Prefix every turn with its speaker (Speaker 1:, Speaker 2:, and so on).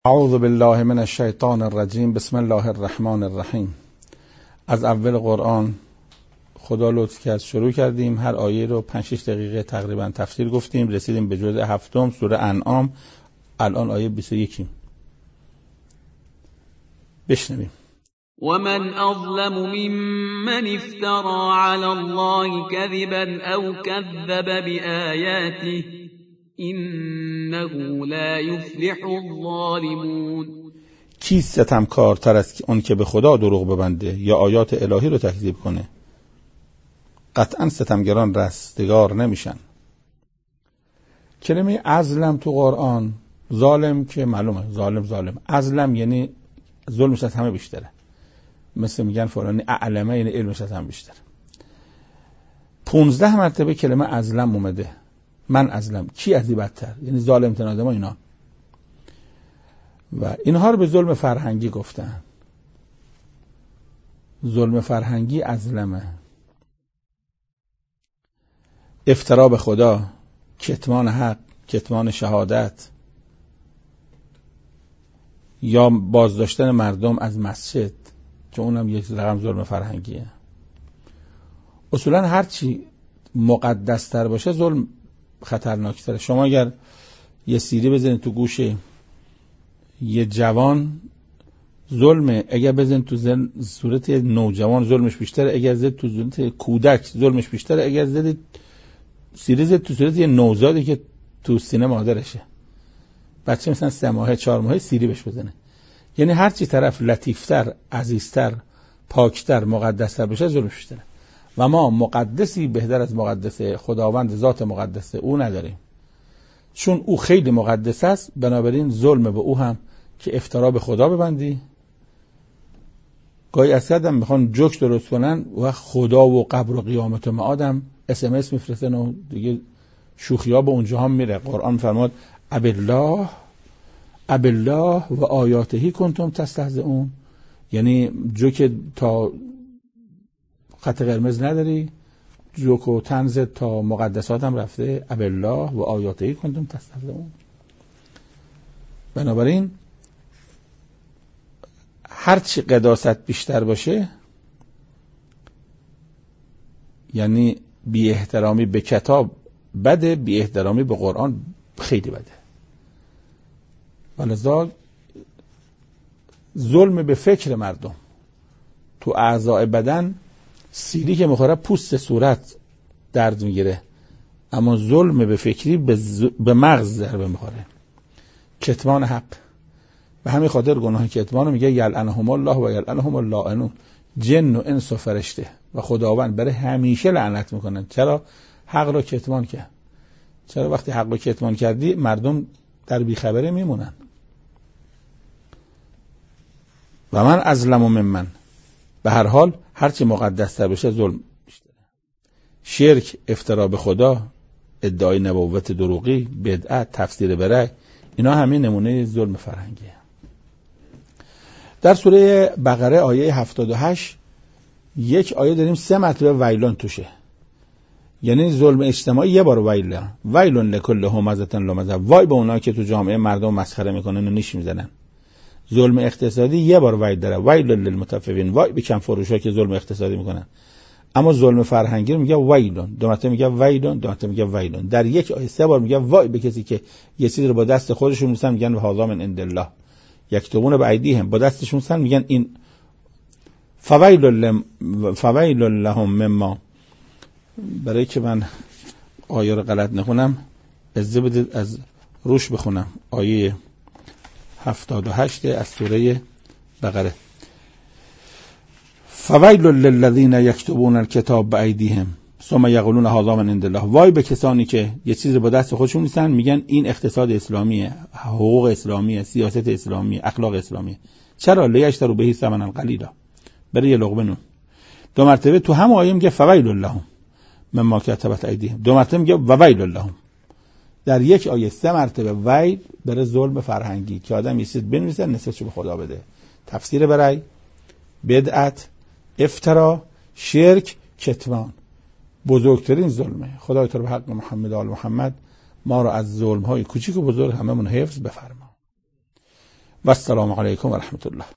Speaker 1: اعوذ بالله من الشیطان الرجیم. بسم الله الرحمن الرحیم. از اول قرآن خدا لطف کرد شروع کردیم. هر آیه رو 5-6 دقیقه تقریبا تفسیر گفتیم. رسیدیم به جزء 7 سوره انعام. الان آیه 21 بشنویم.
Speaker 2: ومن أظلم ممن افترى على الله كذبا أو كذب بآياته إنه لا يفلح الظالمون.
Speaker 1: کی ستمکارتر از اون که به خدا دروغ ببنده یا آیات الهی رو تکذیب کنه؟ قطعا ستمگران رستگار نمیشن. کلمه ازلم تو قرآن، ظالم که معلومه، ظالم ازلم یعنی ظلمش از همه بیشتره. مثل میگن فلانی اعلمه یعنی علمش از همه بیشتره. 15 مرتبه کلمه ازلم اومده. من ازلم، کی ازی بدتر، یعنی ظالم تنادم اینا. و اینها رو به ظلم فرهنگی گفتن. ظلم فرهنگی ازلمه. افترا به خدا، کتمان حق، کتمان شهادت، یا بازداشتن مردم از مسجد که اونم یک رقم ظلم فرهنگیه. اصولا هرچی مقدس تر باشه ظلم خطرناکتره. شما اگر یه سیری بزنید تو گوش یه جوان ظلمه، اگر بزنید تو صورت نوجوان ظلمش بیشتره، اگر زد تو صورت کودک ظلمش بیشتره، اگر زد سیری زد تو صورت یه نوزادی که تو سینه مادرشه، بچه مثلا 3 ماهه 4 ماهه سیری بهش بزنه. یعنی هرچی طرف لطیفتر، عزیزتر، پاکتر، مقدستر بشه ظلمش بیشتره. و ما مقدسی بهتر از مقدس خداوند ذات مقدسه او نداریم، چون او خیلی مقدس است. بنابراین ظلم به او هم که افترا به خدا ببندی. گاهی از هم میخوان جوک درست کنن و خدا و قبر و قیامت و معادم SMS میفرستن و دیگه شوخی ها به اونجا هم میره. قرآن فرماد ابالله و آیاتهی کنتم تستهزئون، یعنی جوک تا خط قرمز نداری، جوک و طنز تا مقدسات هم رفته. ابالله و آیاتهی کنتم تستهزئون. بنابراین هرچی قداست بیشتر باشه، یعنی بی احترامی به کتاب بده، بی احترامی به قرآن خیلی بده. ولذا ظلم به فکر مردم، تو اعضاء بدن سیری که میخوره پوست صورت درد میگیره، اما ظلم به فکری به مغز ضربه میخوره. کتمان حق، به همین خاطر گناه کتمان میگه یلعنهم الله و یلعنهم اللاعنون. جن و انس و فرشته و خداوند برای همیشه لعنت میکنن. چرا؟ حق رو کتمان کرد. چرا وقتی حق رو کتمان کردی مردم در بیخبری میمونن. و من ازلم ممن، به هر حال هرچی مقدس تر بشه ظلم بیشتره. شرک، افترا به خدا، ادعای نبوت دروغی، بدعت، تفسیر برای، اینا همه نمونه ظلم فرهنگیه. در سوره بقره آیه 78 یک آیه داریم 3 مرتبه ویلون توشه، یعنی ظلم اجتماعی یه بار ویلون لکل همزة لمزة، وای به اونایی که تو جامعه مردم مسخره میکنن و نیش میزنن. ظلم اقتصادی یه بار ویل داره، ویل للمطففین، وای به کم فروشا که ظلم اقتصادی میکنن. اما ظلم فرهنگی رو میگه ویلون، 2 مرتبه میگه ویلون، 2 مرتبه میگه ویلون. در یک آیه 3 بار میگه وای به کسی که یه چیزی رو با دست خودشون میسن، میگن هذا من عند الله، یکتبون بایدیهم، با دستشون میسن میگن این فویل لهم مما. برای که من آیه رو غلط نخونم اجازه بدید از روش بخونم. آیه 78 از سوره بقره. فویل للذین یکتبون الکتاب بایدیهم ثم یقولون هذا من عند الله. وای به کسانی که یه چیزی با دست خودشون میسن میگن این اقتصاد اسلامیه، حقوق اسلامیه، سیاست اسلامیه، اخلاق اسلامیه. چرا؟ لیشتروا به ثمنا قلیلا، برای یه لقمه نون. 2 مرتبه تو هم آیه میگه فویل لهم مما کتبت ایدیهم، 2 مرتبه میگه وویل لهم. در یک آیه 3 مرتبه ویل برای ظلم فرهنگی که آدم یه چیز بنویسه نصفش به خدا بده. تفسیر برای، بدعت، افترا، شرک، کتمان، بزرگترین ظلمه. خدای تو به حق محمد و آل محمد ما رو از ظلم‌های کوچیک و بزرگ هممون حفظ بفرما. و السلام علیکم و رحمت الله.